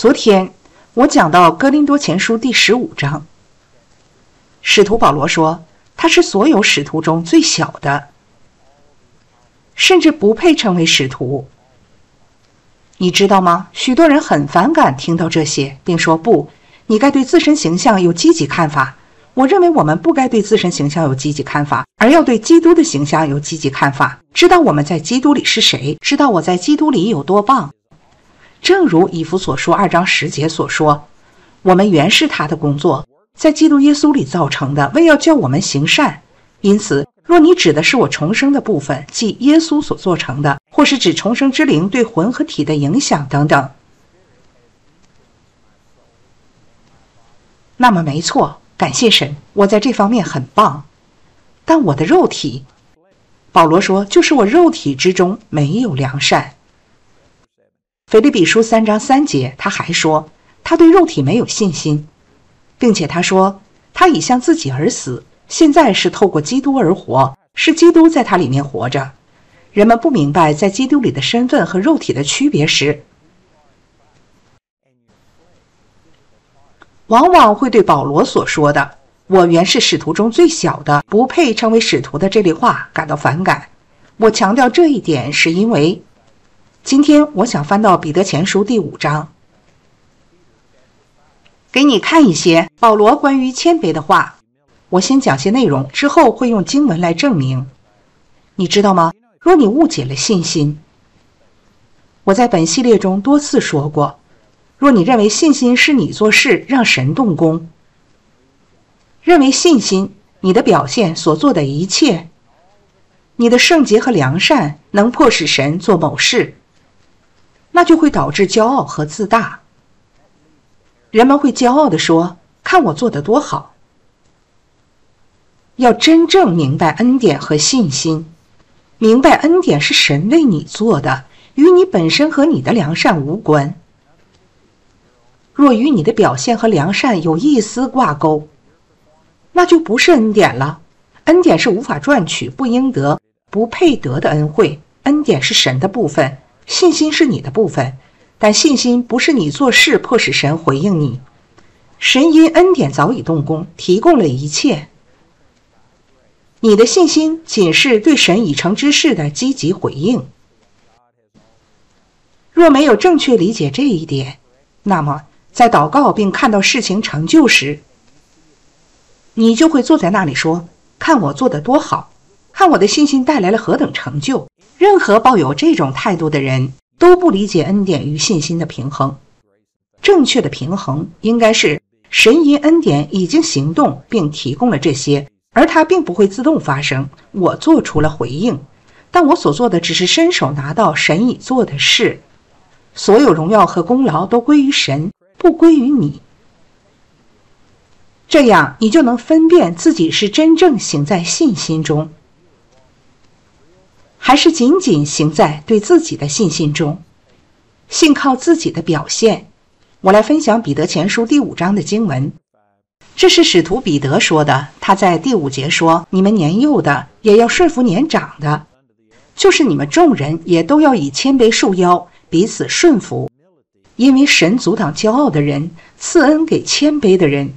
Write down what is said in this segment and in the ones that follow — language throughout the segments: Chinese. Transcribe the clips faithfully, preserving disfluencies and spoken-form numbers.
昨天我讲到哥林多前书第十五章，使徒保罗说他是所有使徒中最小的，甚至不配称为使徒。你知道吗？许多人很反感听到这些，并说不，你该对自身形象有积极看法。我认为我们不该对自身形象有积极看法，而要对基督的形象有积极看法，知道我们在基督里是谁，知道我在基督里有多棒。正如以弗所书二章十节所说，我们原是他的工作，在基督耶稣里造成的，为要叫我们行善。因此若你指的是我重生的部分，即耶稣所做成的，或是指重生之灵对魂和体的影响等等，那么没错，感谢神，我在这方面很棒。但我的肉体，保罗说，就是我肉体之中没有良善。腓立比书三章三节他还说，他对肉体没有信心，并且他说他已向自己而死，现在是透过基督而活，是基督在他里面活着。人们不明白在基督里的身份和肉体的区别时，往往会对保罗所说的我原是使徒中最小的，不配称为使徒的这类话感到反感。我强调这一点是因为今天我想翻到彼得前书第五章，给你看一些保罗关于谦卑的话。我先讲些内容，之后会用经文来证明。你知道吗？若你误解了信心，我在本系列中多次说过，若你认为信心是你做事让神动工，认为信心你的表现所做的一切，你的圣洁和良善能迫使神做某事，那就会导致骄傲和自大。人们会骄傲地说，看我做得多好。要真正明白恩典和信心，明白恩典是神为你做的，与你本身和你的良善无关。若与你的表现和良善有一丝挂钩，那就不是恩典了。恩典是无法赚取、不应得、不配得的恩惠，恩典是神的部分，信心是你的部分，但信心不是你做事迫使神回应你。神因恩典早已动工，提供了一切。你的信心仅是对神已成之事的积极回应。若没有正确理解这一点，那么在祷告并看到事情成就时，你就会坐在那里说，看我做得多好，看我的信心带来了何等成就。任何抱有这种态度的人都不理解恩典与信心的平衡。正确的平衡应该是神因恩典已经行动并提供了这些，而它并不会自动发生，我做出了回应，但我所做的只是伸手拿到神已做的事。所有荣耀和功劳都归于神，不归于你。这样你就能分辨自己是真正行在信心中，还是仅仅行在对自己的信心中，信靠自己的表现。我来分享彼得前书第五章的经文，这是使徒彼得说的。他在第五节说，你们年幼的也要顺服年长的，就是你们众人也都要以谦卑束腰，彼此顺服，因为神阻挡骄傲的人，赐恩给谦卑的人。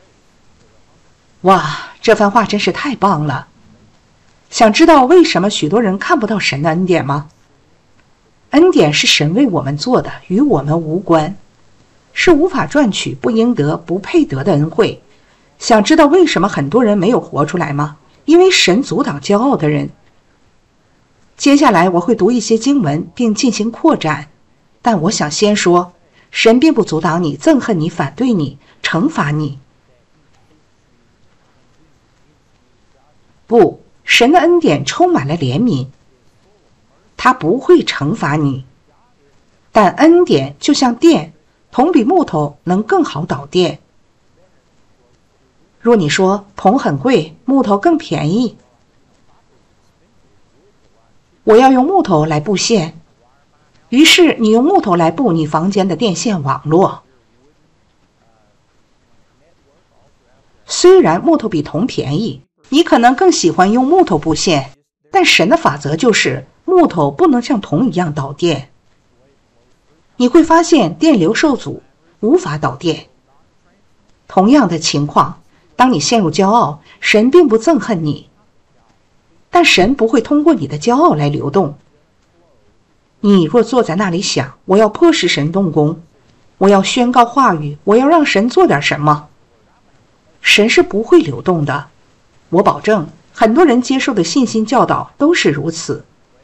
哇，这番话真是太棒了。想知道为什么许多人看不到神的恩典吗？恩典是神为我们做的，与我们无关，是无法赚取、不应得、不配得的恩惠。想知道为什么很多人没有活出来吗？因为神阻挡骄傲的人。接下来我会读一些经文并进行扩展，但我想先说，神并不阻挡你、憎恨你、反对你、惩罚你。不，神的恩典充满了怜悯，他不会惩罚你。但恩典就像电，铜比木头能更好导电。若你说铜很贵，木头更便宜，我要用木头来布线，于是你用木头来布你房间的电线网络。虽然木头比铜便宜，你可能更喜欢用木头布线，但神的法则就是木头不能像铜一样导电。你会发现电流受阻， 无法导电。同样的情况，当你陷入骄傲，神并不憎恨你，但神不会通过你的骄傲来流动。你若坐在那里想，我要迫使神动工，我要宣告话语，我要让神做点什么，神是不会流动的。我保证，很多人接受的信心教导都是如此。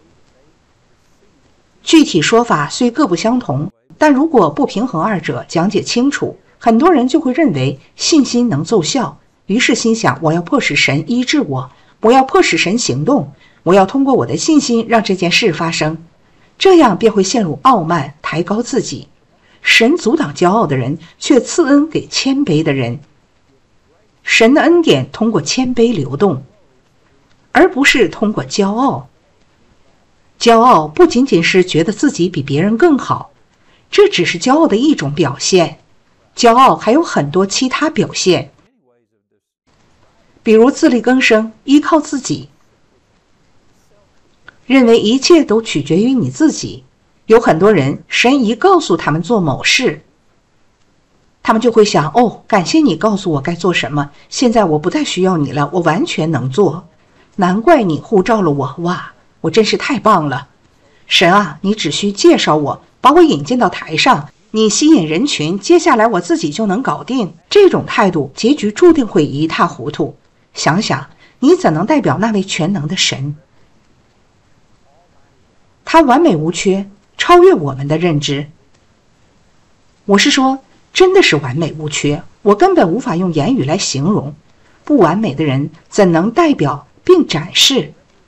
具体说法虽各不相同，但如果不平衡二者，讲解清楚，很多人就会认为信心能奏效，于是心想，我要迫使神医治我，我要迫使神行动，我要通过我的信心让这件事发生，这样便会陷入傲慢，抬高自己。神阻挡骄傲的人，却赐恩给谦卑的人。神的恩典通过谦卑流动，而不是通过骄傲。骄傲不仅仅是觉得自己比别人更好，这只是骄傲的一种表现。骄傲还有很多其他表现，比如自力更生，依靠自己，认为一切都取决于你自己。有很多人，神一告诉他们做某事，他们就会想，哦，感谢你告诉我该做什么，现在我不再需要你了，我完全能做，难怪你呼召了我，哇，我真是太棒了。神啊，你只需介绍我，把我引进到台上，你吸引人群，接下来我自己就能搞定。这种态度，结局注定会一塌糊涂。想想，你怎能代表那位全能的神？他完美无缺，超越我们的认知。我是说，真的是完美无缺，我根本无法用言语来形容。不完美的人怎能代表并展示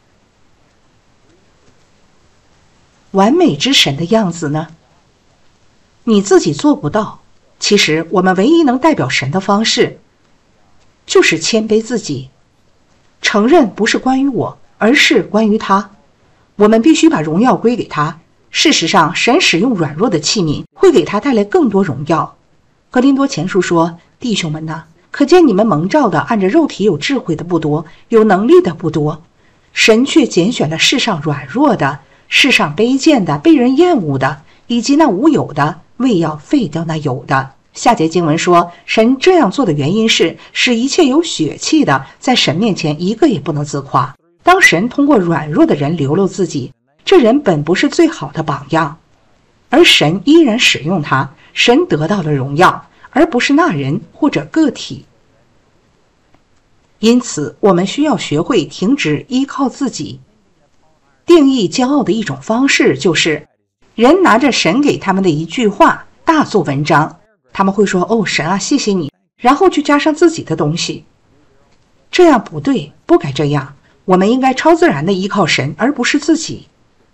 完美之神的样子呢？你自己做不到。其实我们唯一能代表神的方式，就是谦卑自己，承认不是关于我，而是关于他。我们必须把荣耀归给他。事实上，神使用软弱的器皿，会给他带来更多荣耀。哥林多前书说，弟兄们哪，可见你们蒙召的按着肉体有智慧的不多，有能力的不多，神却拣选了世上软弱的，世上卑贱的，被人厌恶的，以及那无有的，为要废掉那有的。下节经文说，神这样做的原因是，使一切有血气的，在神面前一个也不能自夸。当神通过软弱的人流露自己，这人本不是最好的榜样，而神依然使用他，神得到了荣耀，而不是那人或者个体。因此，我们需要学会停止依靠自己。定义骄傲的一种方式，就是人拿着神给他们的一句话大做文章，他们会说，哦，神啊，谢谢你，然后去加上自己的东西。这样不对，不该这样。我们应该超自然地依靠神，而不是自己。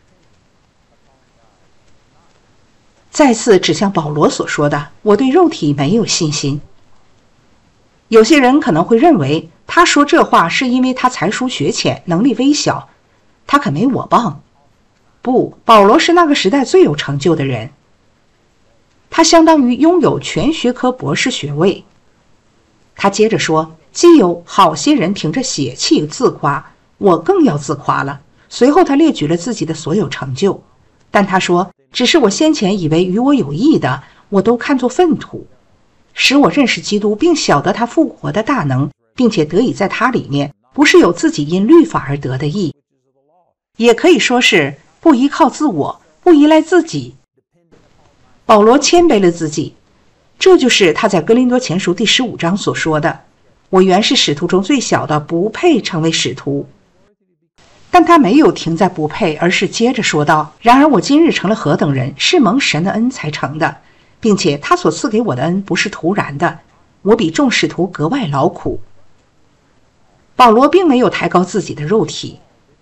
再次指向保罗所说的，我对肉体没有信心。有些人可能会认为，他说这话是因为他才疏学浅，能力微小，他可没我棒。不，保罗是那个时代最有成就的人，他相当于拥有全学科博士学位。他接着说，既有好些人凭着血气自夸，我更要自夸了。随后他列举了自己的所有成就，但他说，只是我先前以为与我有益的，我都看作粪土，使我认识基督，并晓得他复活的大能，并且得以在他里面，不是有自己因律法而得的义，也可以说是不依靠自我，不依赖自己。保罗谦卑了自己，这就是他在哥林多前书第十五章所说的，我原是使徒中最小的，不配成为使徒。但他没有停在不配，而是接着说道，然而我今日成了何等人，是蒙神的恩才成的，并且他所赐给我的恩不是突然的，我比众使徒格外劳苦。保罗并没有抬高自己的肉体，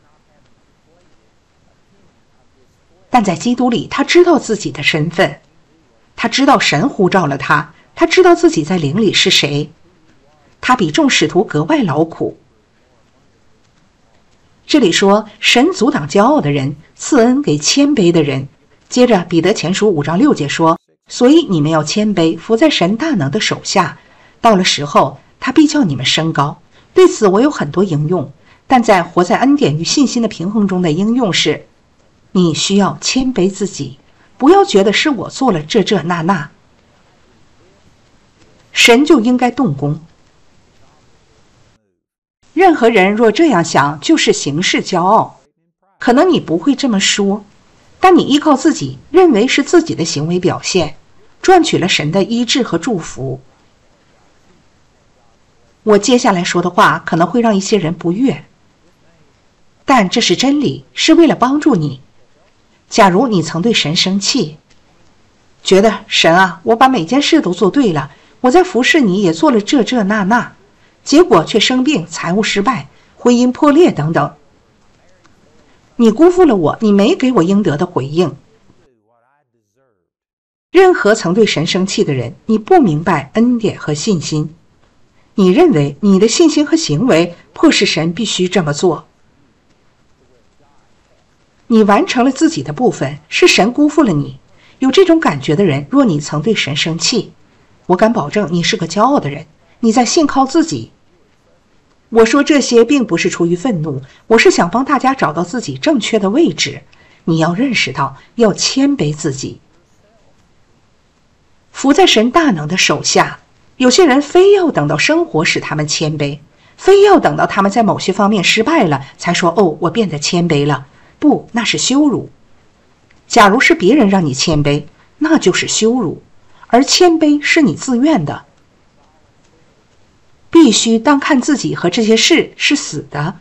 但在基督里，他知道自己的身份，他知道神呼召了他，他知道自己在灵里是谁，他比众使徒格外劳苦。这里说，神阻挡骄傲的人，赐恩给谦卑的人。接着彼得前书五章六节说，所以你们要谦卑，服在神大能的手下，到了时候，他必叫你们升高。对此我有很多应用，但在活在恩典与信心的平衡中的应用是，你需要谦卑自己，不要觉得是我做了这这那那。 神就应该动工。任何人若这样想，就是行事骄傲。可能你不会这么说，但你依靠自己，认为是自己的行为表现，赚取了神的医治和祝福。我接下来说的话可能会让一些人不悦，但这是真理，是为了帮助你。假如你曾对神生气，觉得神啊，我把每件事都做对了，我在服侍你也做了这这那那，结果却生病、财务失败、婚姻破裂等等，你辜负了我，你没给我应得的回应。任何曾对神生气的人，你不明白恩典和信心，你认为你的信心和行为迫使神必须这么做。你完成了自己的部分，是神辜负了你。有这种感觉的人，若你曾对神生气，我敢保证你是个骄傲的人，你在信靠自己。我说这些并不是出于愤怒，我是想帮大家找到自己正确的位置。你要认识到，要谦卑自己，服在神大能的手下。有些人非要等到生活使他们谦卑，非要等到他们在某些方面失败了才说，哦，我变得谦卑了。不，那是羞辱。假如是别人让你谦卑，那就是羞辱，而谦卑是你自愿的。必须当看自己和这些事是死的。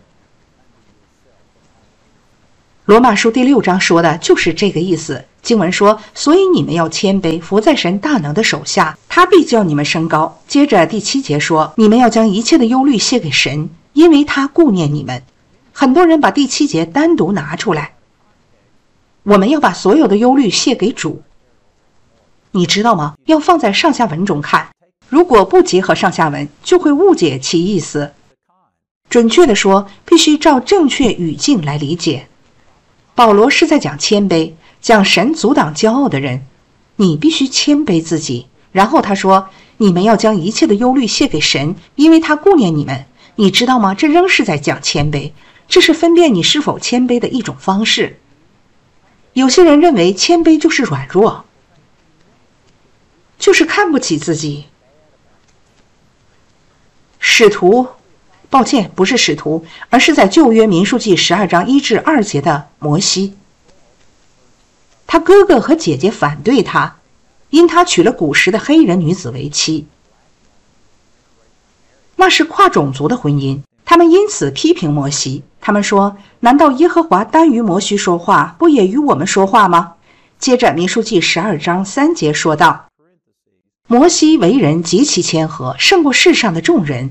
罗马书第六章说的就是这个意思。经文说，所以你们要谦卑，服在神大能的手下，他必叫你们升高。接着第七节说，你们要将一切的忧虑卸给神，因为他顾念你们。很多人把第七节单独拿出来，我们要把所有的忧虑卸给主。你知道吗？要放在上下文中看，如果不结合上下文，就会误解其意思。准确地说，必须照正确语境来理解。保罗是在讲谦卑，讲神阻挡骄傲的人，你必须谦卑自己。然后他说，你们要将一切的忧虑卸给神，因为他顾念你们。你知道吗？这仍是在讲谦卑，这是分辨你是否谦卑的一种方式。有些人认为谦卑就是软弱，就是看不起自己。使徒，抱歉，不是使徒，而是在旧约民数记十二章一至二节的摩西。他哥哥和姐姐反对他，因他娶了古时的黑人女子为妻。那是跨种族的婚姻，他们因此批评摩西。他们说，难道耶和华单于摩西说话，不也与我们说话吗？接着民数记十二章三节说道，摩西为人极其谦和，胜过世上的众人。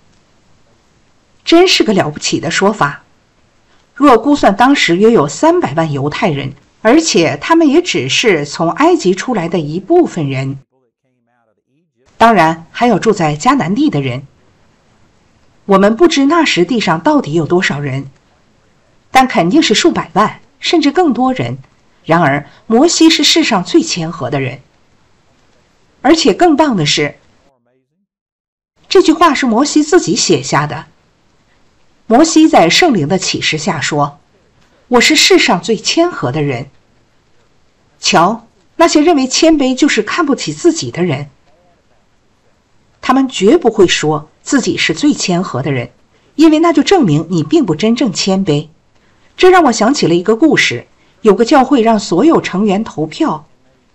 真是个了不起的说法。若估算当时约有三百万犹太人，而且他们也只是从埃及出来的一部分人，当然还有住在迦南地的人。我们不知那时地上到底有多少人，但肯定是数百万，甚至更多人。然而摩西是世上最谦和的人。而且更棒的是，这句话是摩西自己写下的。摩西在圣灵的启示下说，我是世上最谦和的人。瞧，那些认为谦卑就是看不起自己的人，他们绝不会说自己是最谦和的人，因为那就证明你并不真正谦卑。这让我想起了一个故事，有个教会让所有成员投票，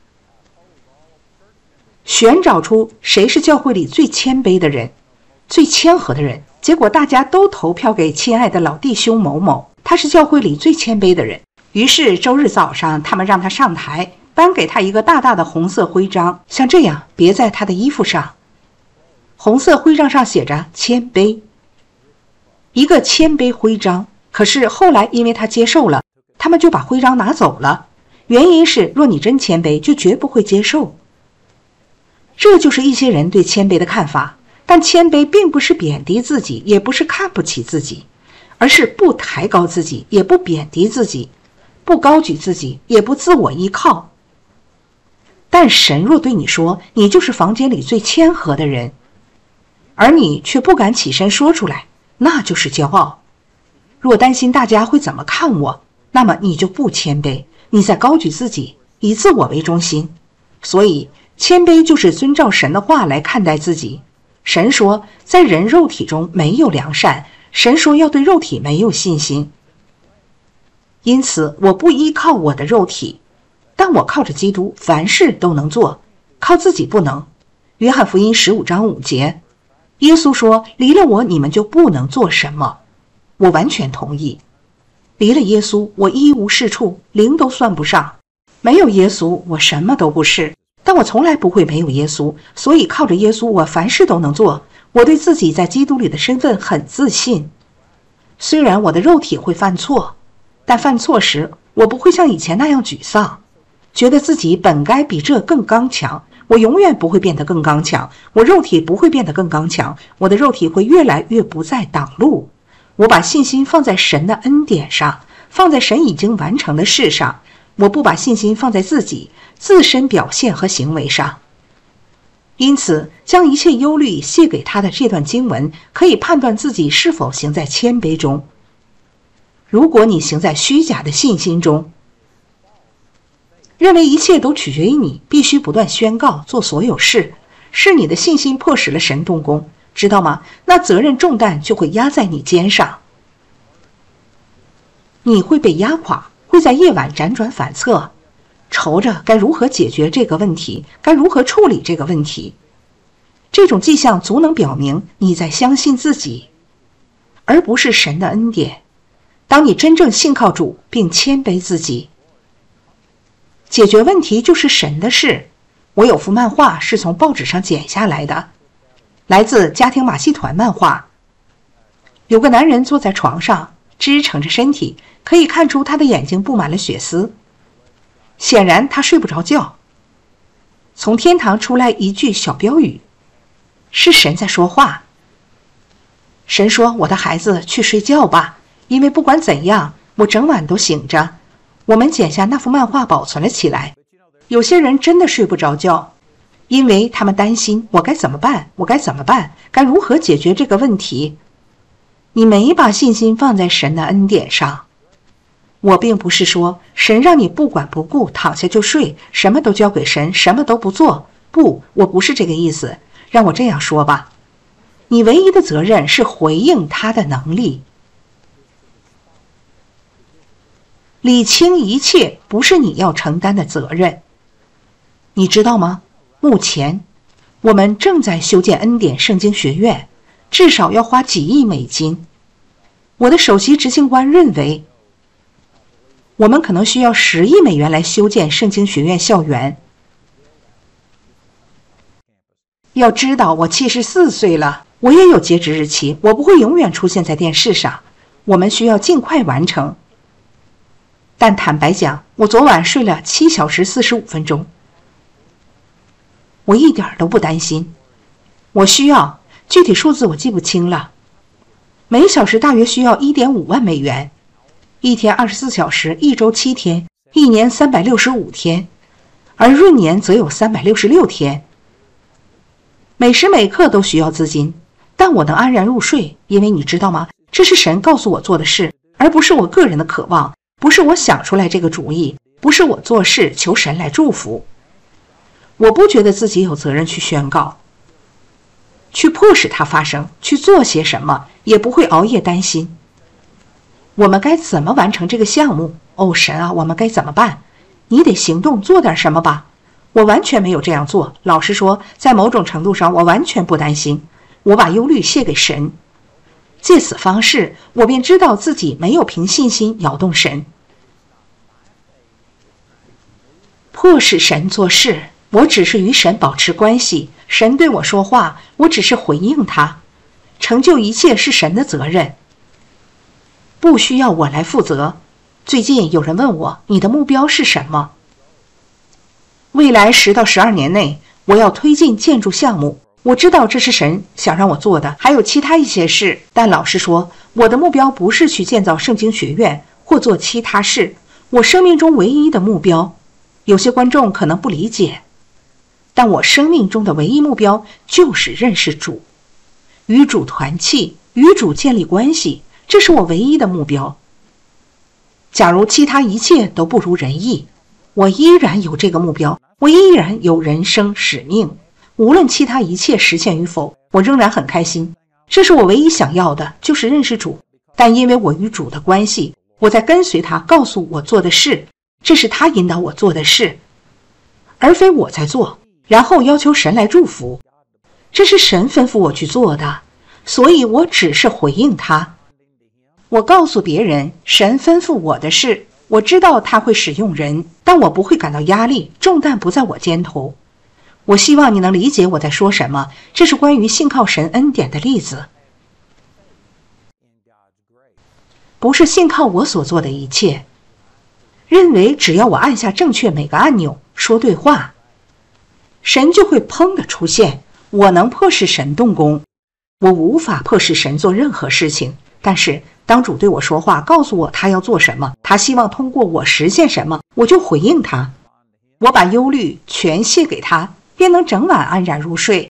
选找出谁是教会里最谦卑的人，最谦和的人。结果大家都投票给亲爱的老弟兄某某，他是教会里最谦卑的人。于是周日早上，他们让他上台，颁给他一个大大的红色徽章，像这样别在他的衣服上。红色徽章上写着谦卑，一个谦卑徽章。可是后来因为他接受了，他们就把徽章拿走了。原因是，若你真谦卑，就绝不会接受。这就是一些人对谦卑的看法。但谦卑并不是贬低自己，也不是看不起自己，而是不抬高自己，也不贬低自己，不高举自己，也不自我依靠。但神若对你说，你就是房间里最谦和的人，而你却不敢起身说出来，那就是骄傲。若担心大家会怎么看我，那么你就不谦卑，你在高举自己，以自我为中心。所以谦卑就是遵照神的话来看待自己。神说，在人肉体中没有良善，神说要对肉体没有信心。因此，我不依靠我的肉体，但我靠着基督，凡事都能做，靠自己不能。约翰福音十五章五节，耶稣说，离了我，你们就不能做什么。我完全同意。离了耶稣，我一无是处，零都算不上。没有耶稣，我什么都不是。但我从来不会没有耶稣，所以靠着耶稣，我凡事都能做。我对自己在基督里的身份很自信。虽然我的肉体会犯错，但犯错时，我不会像以前那样沮丧，觉得自己本该比这更刚强。我永远不会变得更刚强，我肉体不会变得更刚强，我的肉体会越来越不再挡路。我把信心放在神的恩典上，放在神已经完成的事上。我不把信心放在自己自身表现和行为上。因此，将一切忧虑卸给他的这段经文，可以判断自己是否行在谦卑中。如果你行在虚假的信心中，认为一切都取决于你，必须不断宣告做所有事，是你的信心迫使了神动工，知道吗？那责任重担就会压在你肩上，你会被压垮，会在夜晚辗转反侧，愁着该如何解决这个问题，该如何处理这个问题。这种迹象足能表明你在相信自己，而不是神的恩典。当你真正信靠主并谦卑自己，解决问题就是神的事。我有幅漫画是从报纸上剪下来的，来自家庭马戏团漫画。有个男人坐在床上，支撑着身体，可以看出他的眼睛布满了血丝，显然他睡不着觉。从天堂出来一句小标语，是神在说话。神说，我的孩子，去睡觉吧，因为不管怎样，我整晚都醒着。我们剪下那幅漫画保存了起来。有些人真的睡不着觉，因为他们担心，我该怎么办？我该怎么办？该如何解决这个问题？你没把信心放在神的恩典上。我并不是说神让你不管不顾，躺下就睡，什么都交给神，什么都不做。不，我不是这个意思。让我这样说吧，你唯一的责任是回应他的能力。理清一切不是你要承担的责任。你知道吗？目前我们正在修建恩典圣经学院，至少要花几亿美金。我的首席执行官认为，我们可能需要十亿美元来修建圣经学院校园。要知道，我七十四岁了，我也有截止日期，我不会永远出现在电视上。我们需要尽快完成。但坦白讲，我昨晚睡了七小时四十五分钟。我一点都不担心。我需要具体数字我记不清了，每小时大约需要 一点五万美元，一天二十四小时，一周七天，一年三百六十五天，而闰年则有三百六十六天。每时每刻都需要资金，但我能安然入睡，因为你知道吗？这是神告诉我做的事，而不是我个人的渴望，不是我想出来这个主意，不是我做事求神来祝福。我不觉得自己有责任去宣告，去迫使它发生，去做些什么，也不会熬夜担心。我们该怎么完成这个项目？哦，神啊，我们该怎么办？你得行动，做点什么吧。我完全没有这样做。老实说，在某种程度上，我完全不担心。我把忧虑卸给神，借此方式，我便知道自己没有凭信心摇动神。迫使神做事，我只是与神保持关系，神对我说话，我只是回应他。成就一切是神的责任，不需要我来负责。最近有人问我，你的目标是什么？未来十到十二年内，我要推进建筑项目。我知道这是神想让我做的，还有其他一些事，但老实说，我的目标不是去建造圣经学院或做其他事。我生命中唯一的目标，有些观众可能不理解，但我生命中的唯一目标就是认识主，与主团契，与主建立关系，这是我唯一的目标。假如其他一切都不如人意， 我依然有这个目标，我依然有人生使命，无论其他一切实现与否，我仍然很开心。这是我唯一想要的，就是认识主。但因为我与主的关系，我在跟随他告诉我做的事，这是他引导我做的事，而非我在做，然后要求神来祝福。这是神吩咐我去做的，所以我只是回应他。我告诉别人神吩咐我的事，我知道他会使用人，但我不会感到压力，重担不在我肩头。我希望你能理解我在说什么，这是关于信靠神恩典的例子，不是信靠我所做的一切，认为只要我按下正确每个按钮，说对话，神就会砰的出现。我能迫使神动工，我无法迫使神做任何事情。但是当主对我说话，告诉我他要做什么，他希望通过我实现什么，我就回应他。我把忧虑全卸给他，便能整晚安然入睡。